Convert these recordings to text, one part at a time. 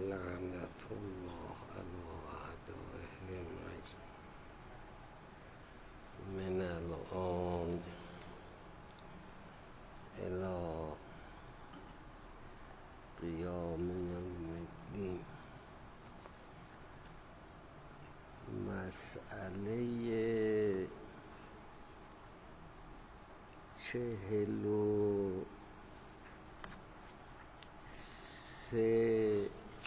لعنت الله علی اعدائهم من الان الی قیام یوم الدین. مسئله 43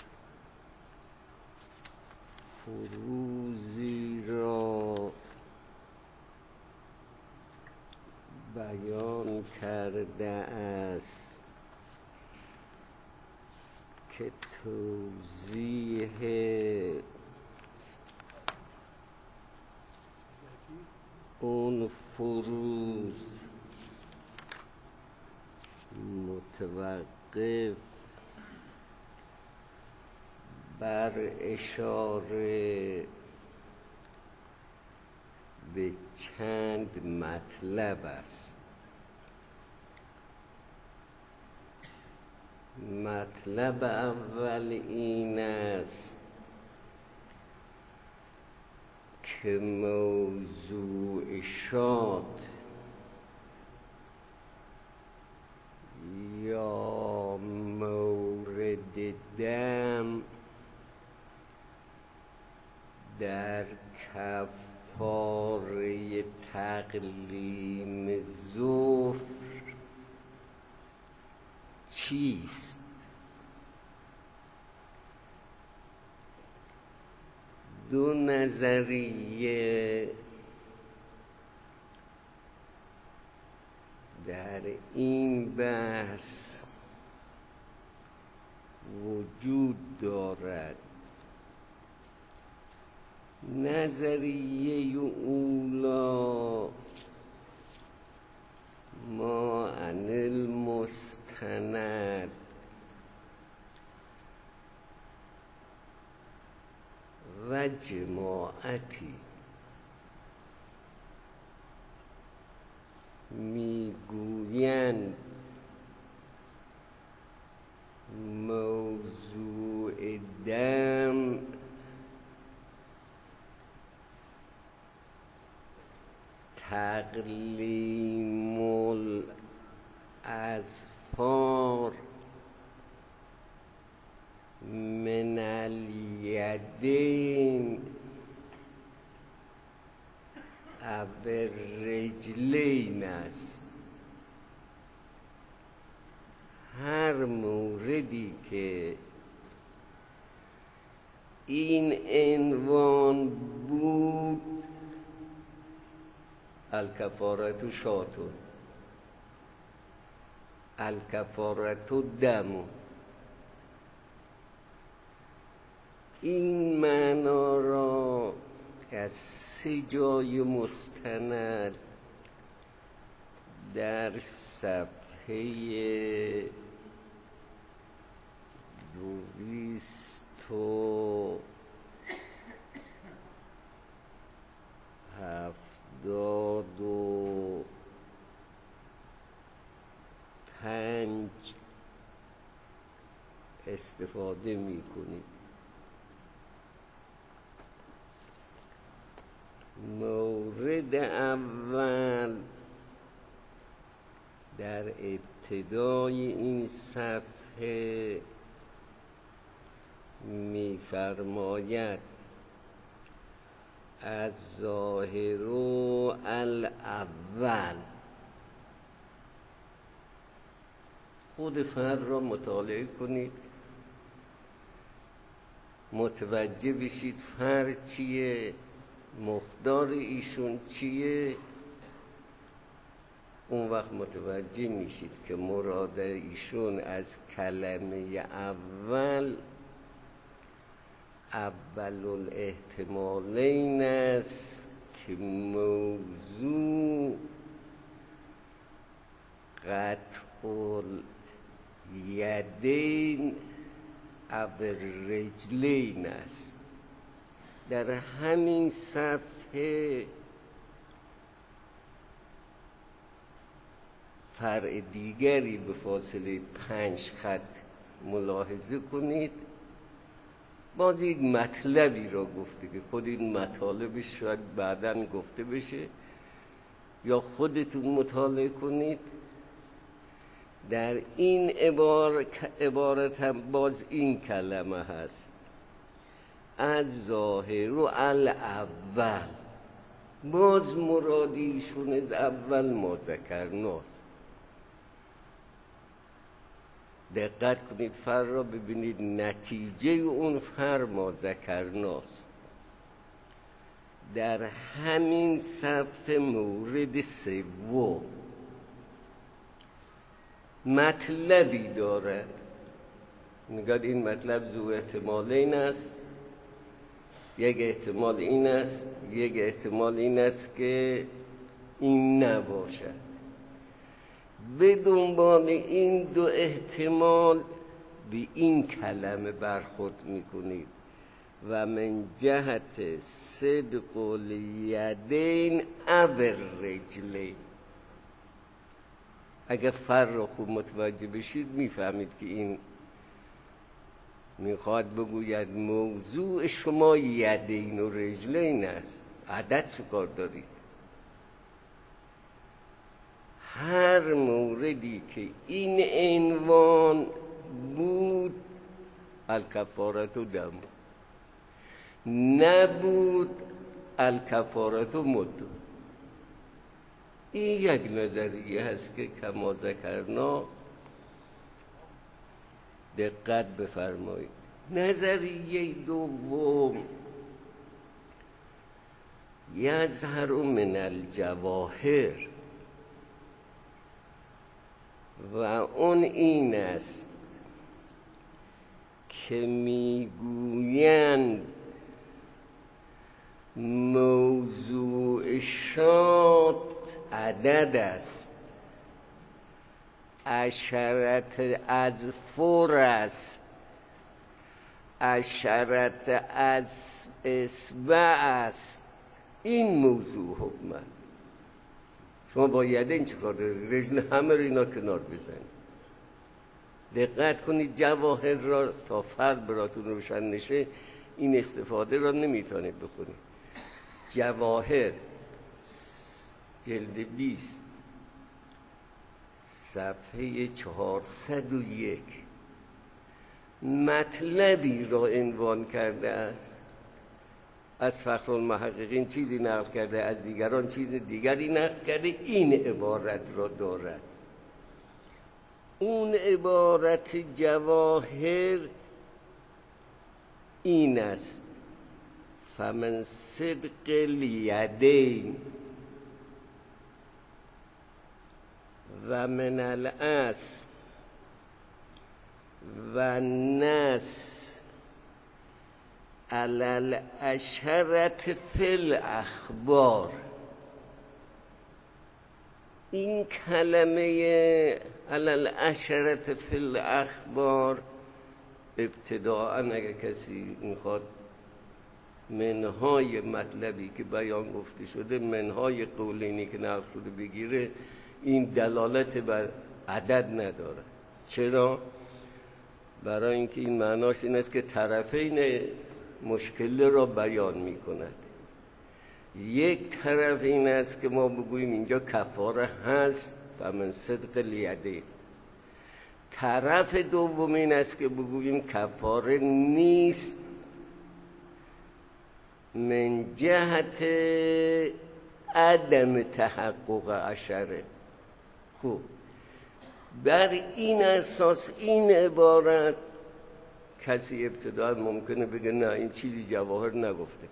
فروضی را بیان کرده است که توضیح اون فروض متوقف بر اشاره به چند مطلب است. مطلب اول این است که موضوع شاد یا مورد دم در کفاره تقلیم ظفر چیست؟ دو نظریه در این بحث وجود دارد. نظریه اولا ما عن المستند و جماعتی میگویند موضوع دم تقلیم الاظفار من الیدین او الرجلین است. هر موردی که این عنوان بود الکفارة شاتون، الکفارة دم، این معنا را از 3 جای مستند در صفحه 275 استفاده می کنید. مورد اول در ابتدای این صفحه می‌فرماید الظاهر الاول. خود فرد را مطالعه کنید، متوجه بشید فرد چیه، مقدار ایشون چیه. اون وقت متوجه میشید که مراد ایشون از کلمه اول اول الاحتمالین است که موضوع قطع الیدین او الرجلین است. در همین صفحه فرع دیگری به فاصله 5 خط ملاحظه کنید باز یک مطلبی را گفته که خود این مطالبش شاید بعداً گفته بشه یا خودتون مطالعه کنید. در این عبارت هم باز این کلمه هست، از ظاهر و الاول، باز مرادیشون از اول ما ذکرناست. دقت کنید فر را ببینید، نتیجه اون فر ما ذکرناست. در همین صفحه مورد سوم مطلبی دارد، میگه این مطلب ذو احتمالین است. یک احتمال این است، یک احتمال این است که این نباشد. به دنبال این دو احتمال به این کلمه برخورد میکنید و من جهت صدق الیدین او الرجلین. اگر فر رو خوب متوجه بشید میفهمید که این میخواد بگوید موضوع شما یدین و رجلین است. عدد چه کار دارید؟ هر موردی که این عنوان بود الکفارت و دم، نبود الکفارت و مدو. این یک نظریه هست که کما ذکرنا دقت بفرمایید. نظریه دوم، یظهر من الجواهر، و اون این است که میگویند موضوع شاد عدد است، عشرت اظفر است، عشرت از اصبع است. این موضوع حکمت. شما با یدین چه کار دارید؟ رجل همه رو اینا کنار بزنید. دقت کنید جواهر را تا فرد براتون روشن نشه این استفاده را نمیتونید بکنید. جواهر جلد 20 صفحه 401 مطلبی را عنوان کرده است. از فخرالمحققین چیزی نقل کرده، از دیگران چیز دیگری نقل کرده. این عبارت را دارد. اون عبارت جواهر این است: فمن صدق الیدین و من الاصل و نس علی الاشرت فی الاخبار. این کلمه علی الاشرت فی الاخبار ابتداءً اگر کسی میخواد منهای مطلبی که بیان گفته شده، منهای قولینی که نقل شده بگیره، این دلالت بر عدد نداره. چرا؟ برای اینکه این معناش این است که طرفین مشکل را بیان می کند. یک طرف این است که ما بگوییم اینجا کفاره هست و من صدق الیدین. طرف دوم این است که بگوییم کفاره نیست من جهت عدم تحقق عشره. خوب، بر این اساس این عبارت کسی ابتداء ممکنه بگه نه این چیزی جواهر نگفته.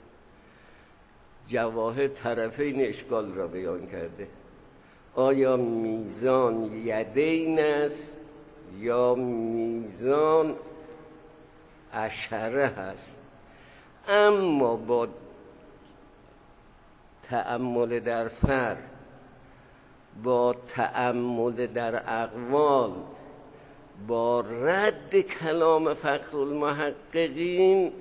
جواهر طرفین اشکال را بیان کرده. آیا میزان یدین است یا میزان عشره هست؟ اما با تأمل در فر، با تأمل در اقوال، با رد کلام فخرالمحققین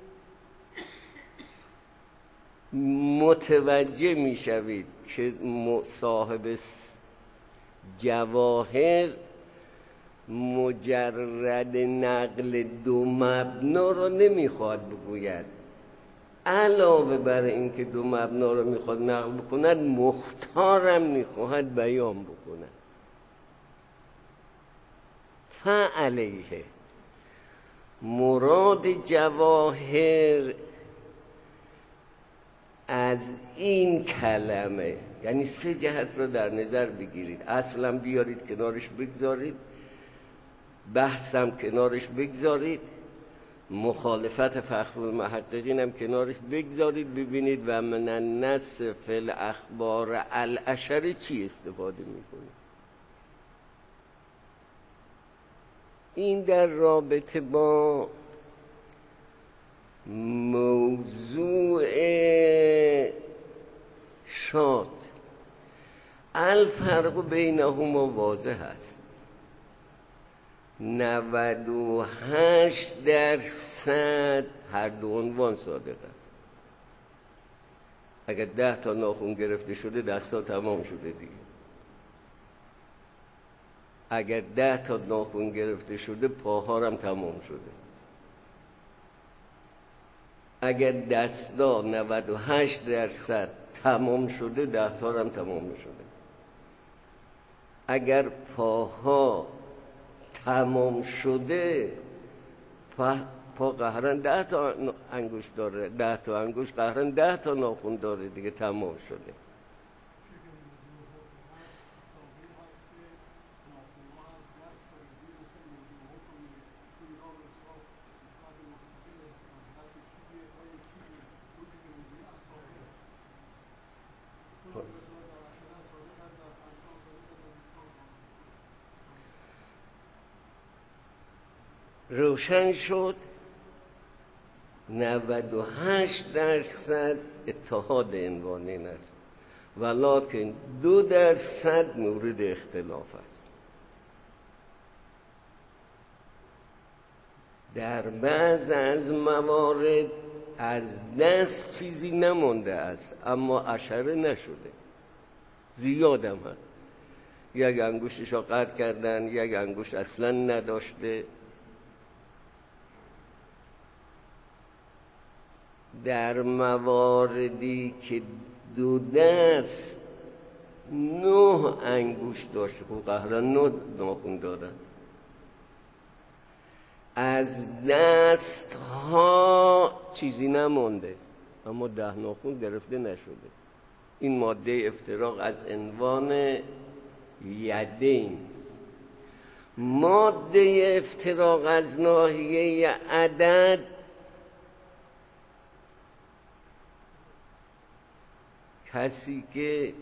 متوجه می شوید که صاحب جواهر مجرد نقل دو مبنا رو نمیخواد بگوید، علاوه بر این که دو مبنا رو میخواد نقل بکند، مختارم میخواد بیان بکند. فعلیه مراد جواهر از این کلمه، یعنی سه جهت رو در نظر بگیرید، اصلا بیارید کنارش بگذارید، بحثم کنارش بگذارید، مخالفت فخرالمحققین هم کنارش بگذارید، ببینید و من النص فی الاخبار الاشر چی استفاده میکنید. این در رابطه با موضوع شاد. الفرق بینهما واضح است. 98% هر دو عنوان صادق است. اگر 10 تا ناخن گرفته شده دستا تمام شده دیگه. اگر 10 تا ناخن گرفته شده پاها هم تمام شده. اگر دستا 98% تمام شده 10 تا هم تمام شده. اگر پاها تمام شده پا قهرن 10 تا انگشت داره، 10 تا انگشت قهرن 10 تا ناخن داره دیگه، تمام شده. روشن شد 98% اتحاد عنوانین است، ولکن 2% مورد اختلاف است. در بعض از موارد از دست چیزی نمونده است اما اشره نشده، زیادم هست. یک انگشتش را قطع کردن، یک انگشت اصلا نداشته. در مواردی که 2 دست 9 انگشت داشته، خب قهرن 9 ناخن دارن، از دست ها چیزی نمونده اما 10 ناخن گرفته نشده. این ماده افتراق از عنوان یدین. ماده افتراق از ناحیه عدد کسی که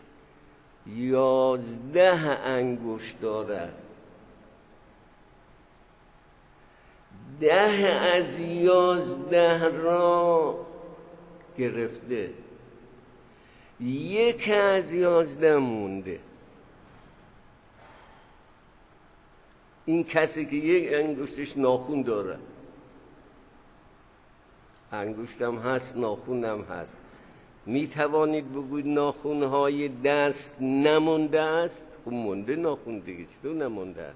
11 انگشت دارد، 10 از 11 را گرفته، 1 از 11 مونده. این کسی که 1 انگشتش ناخن داره، انگشتم هست ناخنم هست، می توانید بگوید ناخن‌های دست نمونده است؟ خب مونده ناخن دیگه، چطور نمونده است؟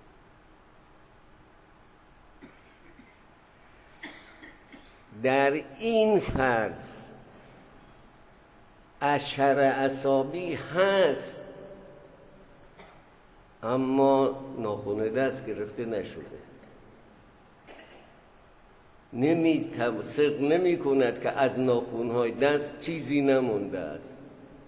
در این فرض اشر اصابی هست اما ناخن دست گرفته نشده. صدق نمی کند که از ناخن‌های دست چیزی نمونده است.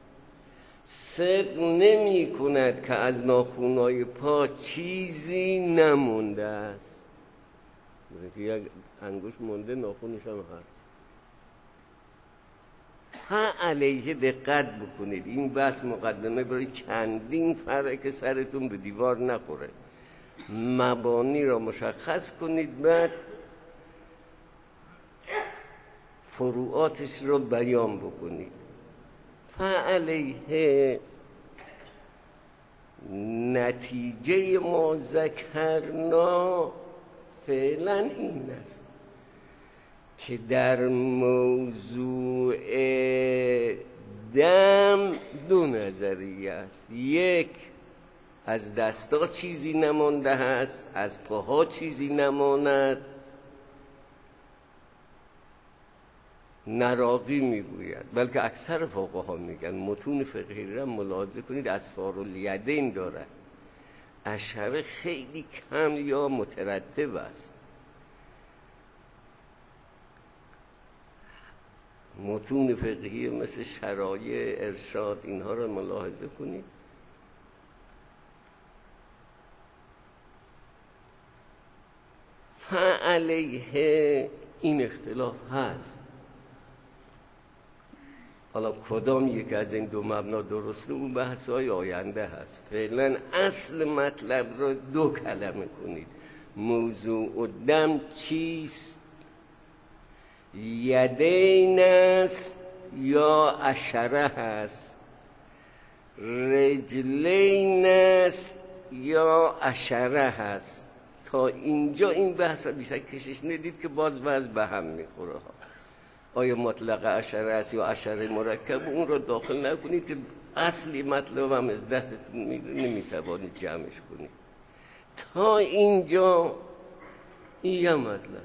صدق نمی کند که از ناخن‌های پا چیزی نمونده است. یک انگشت مونده، ناخنش هم هست. علیه دقت بکنید. این بحث مقدمه برای چندین فرعه که سرتون به دیوار نخوره. مبانی را مشخص کنید، بعد فروعاتش رو بیان بکنید. فعلیه نتیجه ما ذکرنا فعلا این است که در موضوع دم 2 نظریه است. 1 از دستا چیزی نمانده است، از پاها چیزی نماند. نراقی میگوید، بلکه اکثر فقها میگن متون فقهی را ملاحظه کنید اسفار الیدین دارد. اشعری خیلی کم یا مترتب است. متون فقهی مثل شرایع، ارشاد، اینها را ملاحظه کنید. فعلیه این اختلاف هست. حالا کدام یک از این دو مبنا درسته اون بحث‌های آینده هست. فعلا اصل مطلب رو دو کلمه کنید. موضوع و دم چیست؟ یدین است یا عشره هست؟ رجلین است یا عشره هست؟ تا اینجا این بحث بیشتر کشش ندید که باز به هم میخوره ها. آیا مطلق عشره است یا عشره مرکب؟ اون رو داخل نکنید که اصلی مطلب هم از دستتون میره، نمیتوانید جمعش کنید. تا اینجا این مطلب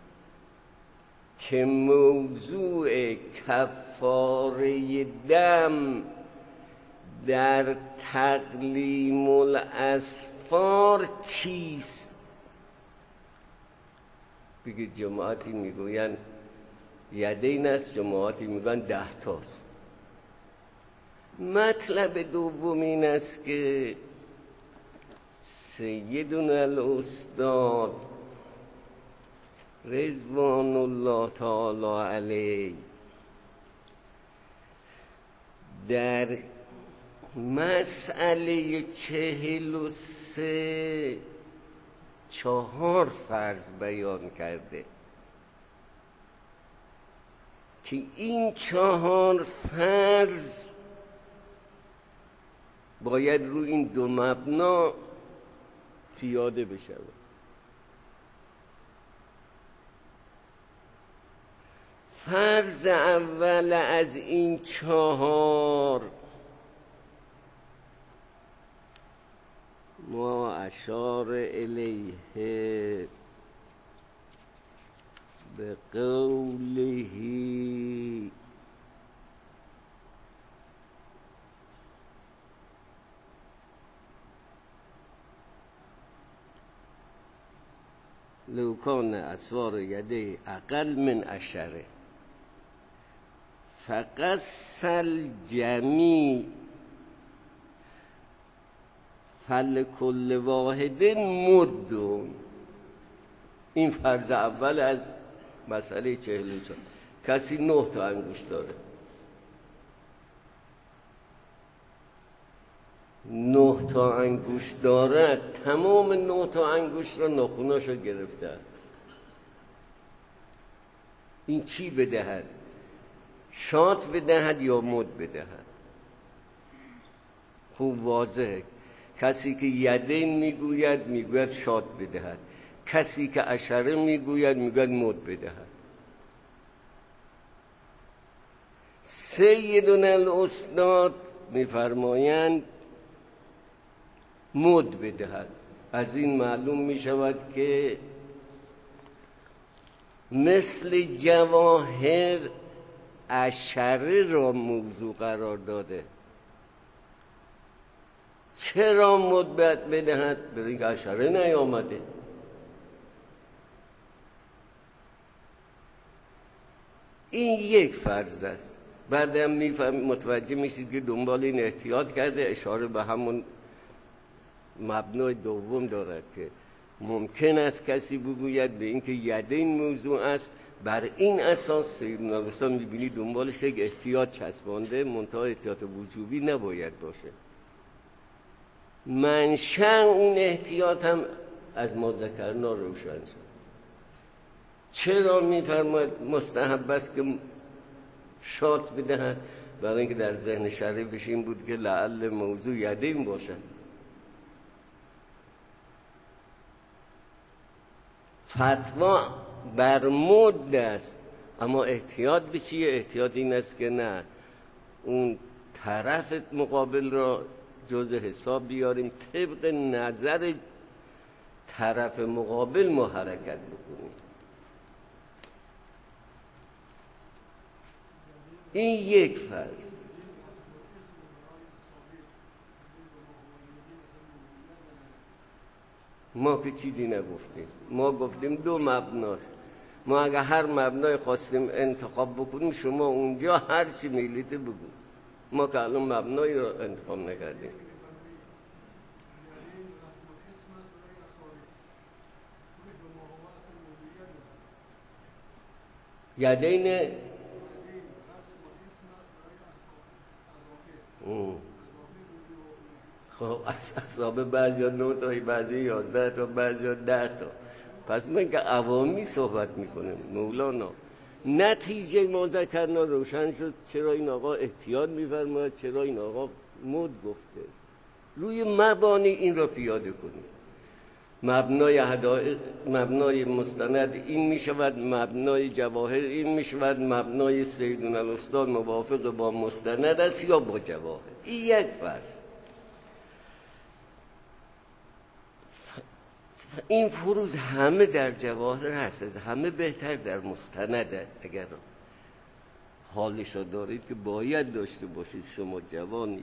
که موضوع کفاره دم در تقلیم الاسفار چیست؟ بگید جماعتی میگوین یدین است، جماعتی میگن 10 تاست. مطلب دوم این است که سیدنا الاستاد رضوان الله تعالی علیه در مسئله 43 4 فرض بیان کرده که این 4 فرض باید رو این دو مبنا پیاده بشه. فرض اول از این 4 ما اشار الیه به قوله لو کان اسوار یده اقل من عشره فقص الجمیع فلکل واحد مد. این فرض اول از مسئله 44. کسی 9 تا انگشت داره، 9 تا انگشت دارد، تمام 9 تا انگشت را ناخناشو گرفته. این چی بدهد؟ شات بدهد یا مد بدهد؟ خوب واضحه. کسی که یدین میگوید شات بدهد، کسی که عشره میگوید مد بدهد. سیدنا الاستاد میفرمایند مد بدهد. از این معلوم میشود که مثل جواهر عشره را موضوع قرار داده. چرا مد بدهد؟ برای اینکه عشره نیامده. این یک فرض است. بعدم متوجه میشید که دنبال این احتیاط کرده، اشاره به همون مبنای دوم دارد که ممکن است کسی بگوید به اینکه یدین موضوع است. بر این اساس سیدنا الاستاد میبینی دنبالش یک احتیاط چسبانده، منتها احتیاط وجوبی نباید باشه. منشأ اون احتیاط هم از ما ذکرنا روشن شد. چرا میفرماید مستحب است که شات بدهد؟ برای اینکه در ذهن شریفش این بود که لعل موضوع یدین باشد. فتوا بر مد است، اما احتیاط به چیه؟ احتیاط این است که نه اون طرف مقابل را جزء حساب بیاریم، طبق نظر طرف مقابل ما حرکت بکنیم. این یک فرض. ما که چیزی نگفتیم، ما گفتیم دو مبناست. ما اگه هر مبنای خواستیم انتخاب بکنیم شما اونجا هر چی میلیته بگو. ما که الان مبنایی رو انتخاب نکردیم. یدین خب اصحاب بعضی ها 9 تا، بعضی 11 تا، بعضی ها 10 تا. پس من که عوامی صحبت میکنم مولانا. نتیجه ما ذکرنا روشن شد چرا این آقا احتیاط میفرماید، چرا این آقا مد گفته. روی مبانی این را پیاده کنید. مبنای مستند این میشود، مبنای جواهر این میشود، مبنای سیدون الاستاد موافق با مستند است یا با جواهر. این یک فرض. این فروض همه در جواهر هست، از همه بهتر در مستند. اگر حالش را دارید که باید داشته باشید، شما جوانید.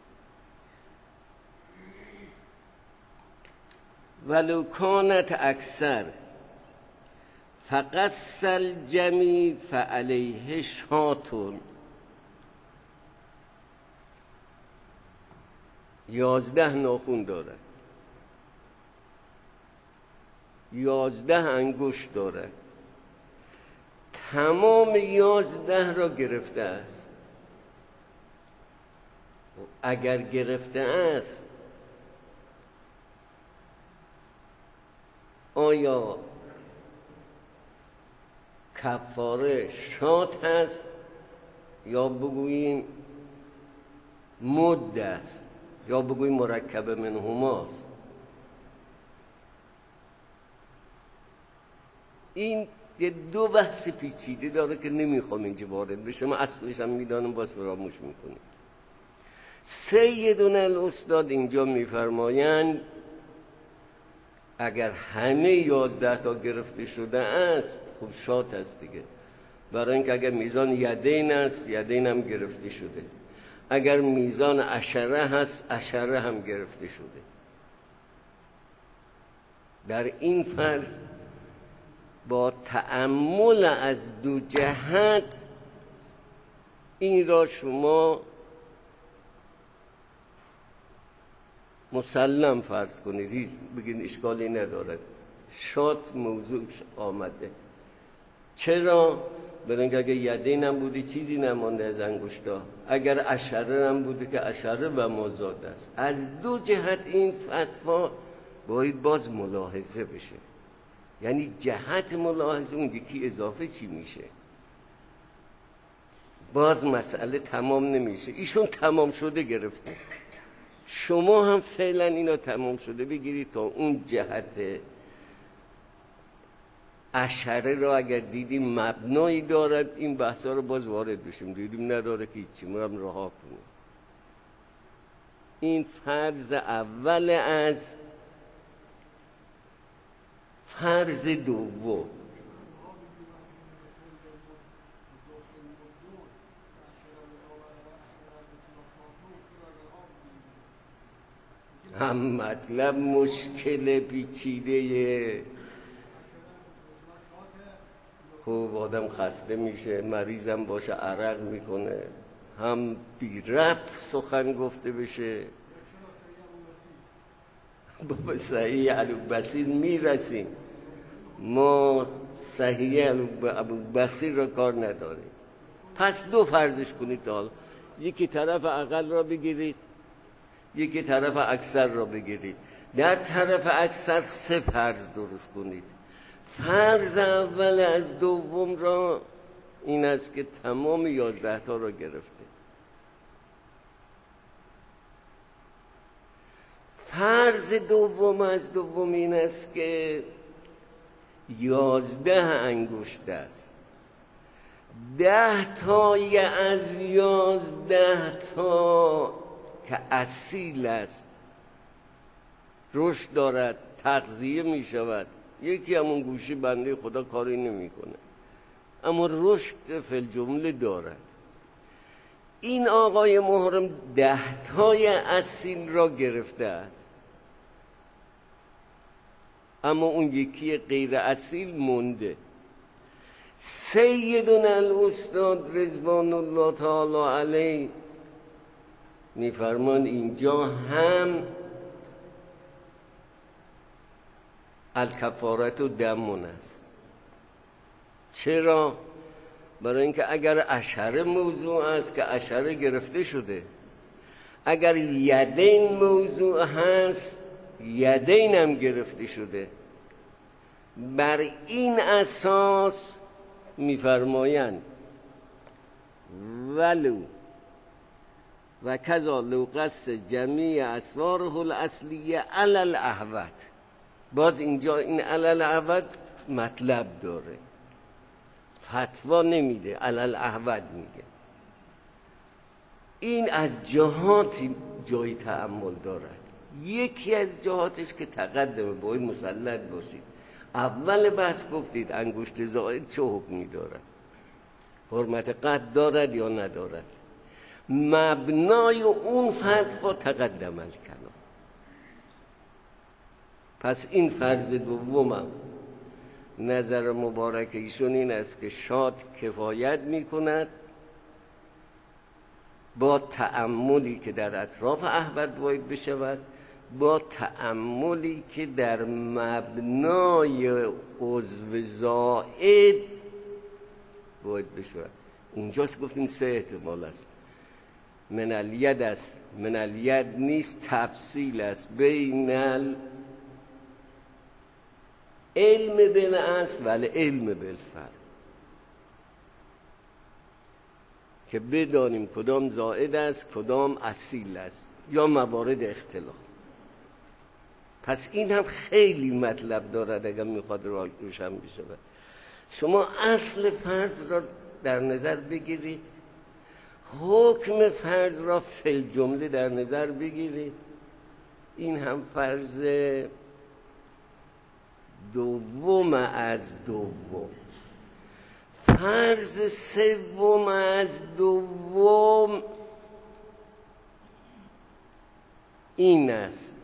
ولو کانت اکثر فقص الجمی فعلیه شاتون. 11 ناخن دارد، 11 انگشت دارد، تمام 11 را گرفته است. اگر گرفته است آیا کفاره شات هست یا بگوییم مد است یا بگوییم مرکب منهماست؟ این یه دو بحث پیچیده داره که نمیخوام اینجا وارد بشم، اصلش هم میدانم باز فراموش میکنیم. سیدون الاستاد اینجا میفرمایند اگر همه 11 تا گرفته شده است خب شات است دیگه، برای اینکه اگر میزان یدین است یدین هم گرفته شده، اگر میزان عشره هست عشره هم گرفته شده. در این فرض با تأمل از دو جهت این را شما مسلم فرض کنید، هیچ بگین اشکالی ندارد. شات موضوع آمده. چرا؟ برای اینکه اگر یدین هم بودی چیزی نمانده از انگشتا، اگر عشره هم بوده که عشره و مازاد است. از دو جهت این فتوا باید باز ملاحظه بشه. یعنی جهت ملاحظه اون یکی اضافه چی میشه؟ باز مسئله تمام نمیشه. ایشون تمام شده گرفته، شما هم فعلا اینا تمام شده بگیرید تا اون جهت عشره را اگر دیدیم مبنایی دارد این بحثا رو باز وارد بشیم، دیدیم نداره که هیچی، ما هم رها کنیم. این فرض اول از فرض دوم. هم مطلب مشکل پیچیده، خوب آدم خسته میشه، مریضم باشه عرق میکنه، هم بی ربط سخن گفته بشه. بابا صحیح البصیر میرسیم، ما صحیح البصیر را کار نداریم. پس دو فرضش کنید حال، یکی طرف اقل را بگیرید، یکی طرف اکثر را بگیرید. در طرف اکثر 3 فرض درست کنید. فرض اول از دوم را این است که تمام 11 تا را گرفته. فرض دوم از دوم این است که 11 انگشت است. 10 تای از 11 تا که اصیل است رشد دارد، تغذیه می شود. یکی همون گوشی بنده خدا کاری نمی کنه اما رشد فی الجمله دارد. این آقای محرم 10 تای اصیل را گرفته است اما اون یکی غیر اصیل مونده. سیدنا الاستاد رضوان الله تعالی علیه میفرمان اینجا هم الکفارت و دمون است. چرا؟ برای اینکه اگر اشهر موضوع است که اشهر گرفته شده، اگر یدین موضوع هست یدین هم گرفته شده. بر این اساس میفرمایند ولو و کذا لو قص جمیع اسواره الاصلیه علی الاحوط. باز اینجا این علی الاحوط مطلب داره، فتوا نمیده، علی الاحوط میگه. این از جهاتی جای تأمل دارد. یکی از جهاتش که تقدمه باید مسلط باشید. اول بحث گفتید انگشت زائد چه حکمی دارد، حرمت قطع دارد یا ندارد. مبنای اون فتوا تقدم الکلام. پس این فرض دومم نظر مبارک ایشون این است که شاد کفایت میکند با تأملی که در اطراف احوط باید بشود، با تأملی که در مبنای عضو زائد باید بشود. اونجاست گفتیم 3 احتمال است. من الید است، من الید نیست، تفصیل است بین علم بالاصل و علم بالفرع، که بدانیم کدام زائد است کدام اصیل است یا موارد اختلاف. پس این هم خیلی مطلب دارد اگر میخواد روشن بشه. شما اصل فرض را در نظر بگیرید، حکم فرض را فی الجمله در نظر بگیرید. این هم فرض دوم از دوم. فرض سوم از دوم این است: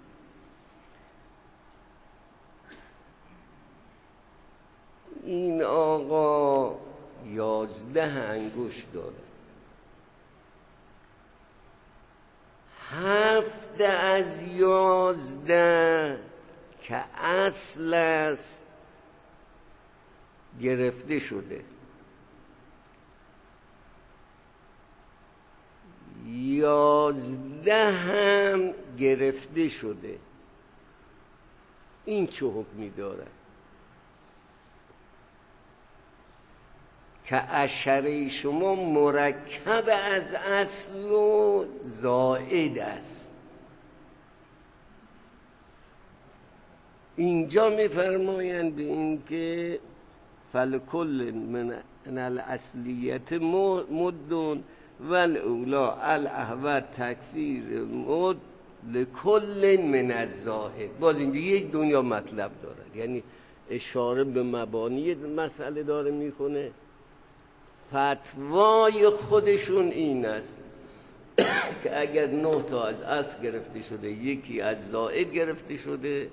این آقا 11 انگشت داره، 7 از 11 که اصل است گرفته شده، 11 هم گرفته شده. این چه حکمی داره؟ که اشره شما مرکب از اصل و زائد است. اینجا میفرمایند به این که فلکل من الاصلیت مدون والاولا الاحوط تکفیر مد لکل من الزائد. باز اینجا یک دنیا مطلب دارد، یعنی اشاره به مبانی مسئله داره میکنه. فتوای خودشون این است که اگر 9 تا از اصل گرفته شده، یکی از زائد گرفته شده،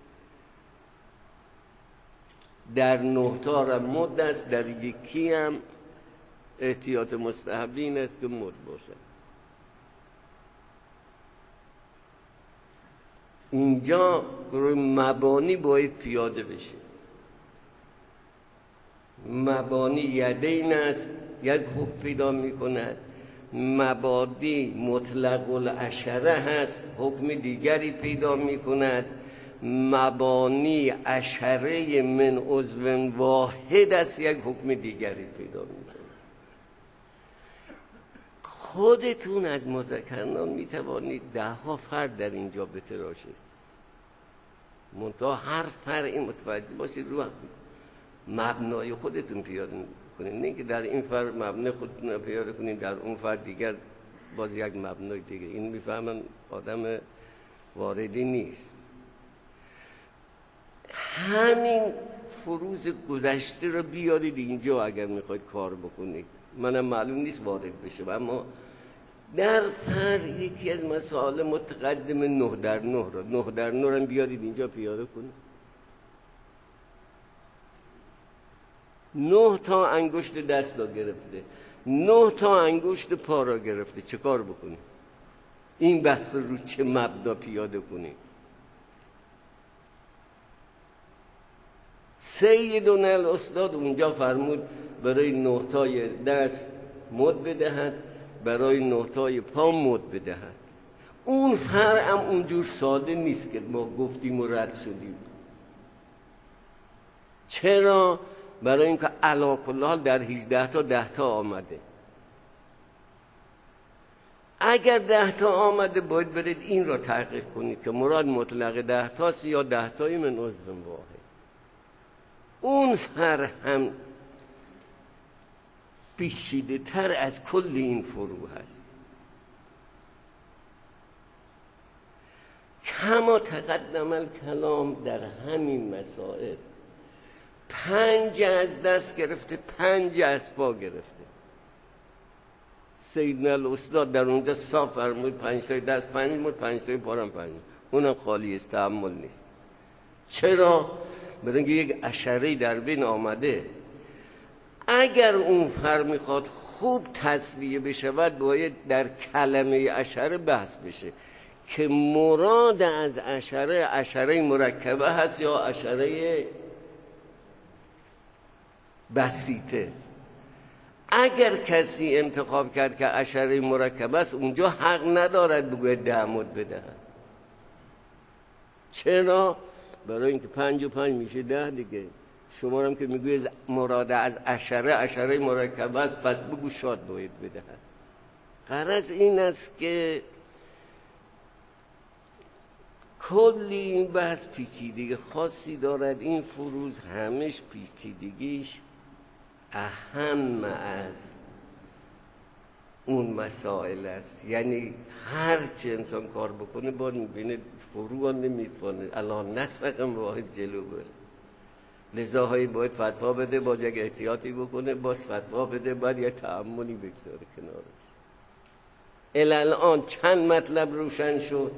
در 9 تا را مد است، در یکی هم احتیاط مستحبی این است که مد باشه. اینجا روی مبانی باید پیاده بشه. مبانی یدین است، یک حکم پیدا می کند. مبادی مطلق العشره هست، حکم دیگری پیدا می کند. مبانی عشره من عضو واحد است، یک حکم دیگری پیدا می کند. خودتون از مذکران می توانید 10 فرد در اینجا بتراشید، منتها هر فرعی متوجه باشید رو مبنای خودتون پیاده کنید، نه که در این فرد مبنای خودتون پیاده کنید، در اون فرد دیگر باز یک مبنای دیگه. این میفهمن آدم واردی نیست. همین فروز گذشته رو بیارید اینجا اگر میخواید کار بکنید. منم معلوم نیست وارد بشه، اما در فرق یکی از مسائل متقدم 9 در 9 رو 9 در 9 رو بیارید اینجا پیاده کنید. 9 تا انگشت دست را گرفته، 9 تا انگشت پا را گرفته، چه کار بکنید؟ این بحث رو چه مبدا پیاده کنید؟ سیدنا الاستاد اونجا فرمود برای 9 تای دست مد بدهد، برای 9 تای پا مد بدهد. اون فرع هم اونجور ساده نیست که ما گفتیم و رد شدیم. چرا؟ برای اینکه علی کل حال در 18 تا 10 تا آمده. اگر 10 تا آمده باید برید این را تحقیق کنید که مراد مطلق 10 تاست یا 10 تایی من عضو واحد. اون فرع هم پیچیده تر از کل این فروع هست. کما تقدم الکلام در همین مسائل. 5 از دست گرفته، 5 از پا گرفته. سیدنا الاستاد در اونجا صاف فرمود 5 تای دست 5 مد، 5 تای پا هم 5 مد. اونم خالی از تأمل نیست. چرا؟ برای اینکه یک اشاره در بین آمده. اگر اون فرق میخواد خوب تصویه بشود باید در کلمه اشاره بحث بشه که مراد از اشاره مرکبه هست یا اشاره بسیطه. اگر کسی انتخاب کرد که اشاره مرکبه است اونجا حق ندارد بگوید 10 مد بدهد. چرا؟ برای اینکه 5 و 5 میشه 10 دیگه. شما هم که میگوید مراد از اشاره مرکبه است پس بگو شاد باید بدهد. غرض این است که کلی این بحث پیچیدگی خاصی دارد. این فروز همش پیچیدگیش اهم از اون مسائل است. یعنی هر چه انسان کار بکنه باید میبینه فروع نمیتونه الان نسقم واحد جلو بره. لذا باید فتوا بده، باز یک احتیاطی بکنه، باز فتوا بده، باید یک تأملی بگذاره کنارش. الان چند مطلب روشن شد؟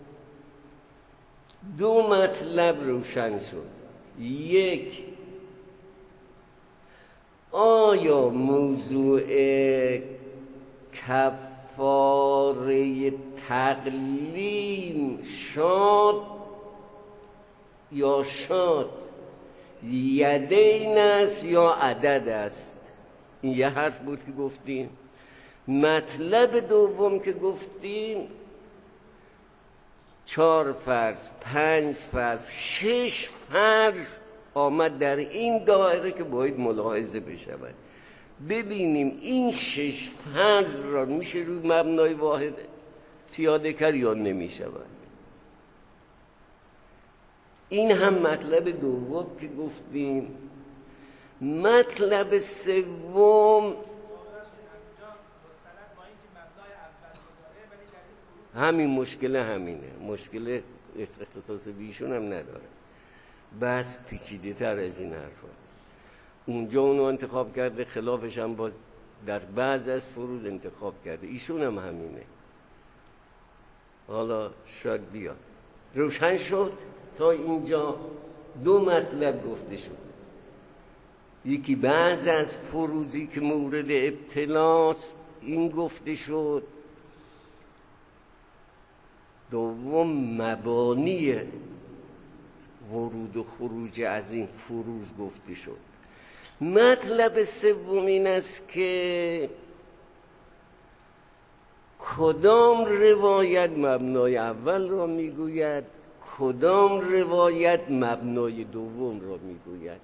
2 مطلب روشن شد. یک، آیا موضوع کفاره تقلیم شاد یا شاد یدین است یا عدد است؟ این یه حرف بود که گفتیم. مطلب دوم که گفتیم 4 فرض 5 فرض 6 فرض آمد در این دایره که باید ملاحظه بشود. ببینیم این 6 فرض را میشه روی مبنای واحد پیاده کرد یا نمیشود. این هم مطلب دوم که گفتیم. مطلب سوم همین مشکل همینه، مشکل اختصاص بیشون هم نداره. بس پیچیده تر از این حرفا. اونجا اونو انتخاب کرده، خلافش هم باز در بعض از فروض انتخاب کرده. ایشون هم همینه. حالا شاید بیاد. روشن شد تا اینجا 2 مطلب گفته شد. یکی بعض از فروضی که مورد ابتلاست این گفته شد. دوم مبانی ورود و خروج از این فروض گفته شد. مطلب سوم این است که کدام روایت مبنای اول را میگوید، کدام روایت مبنای دوم را میگوید.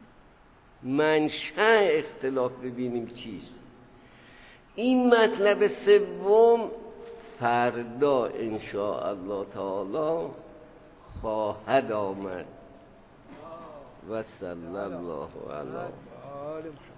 منشأ اختلاف ببینیم چیست. این مطلب سوم فردا ان شاء الله تعالی خواهد آمد. و صلی الله علی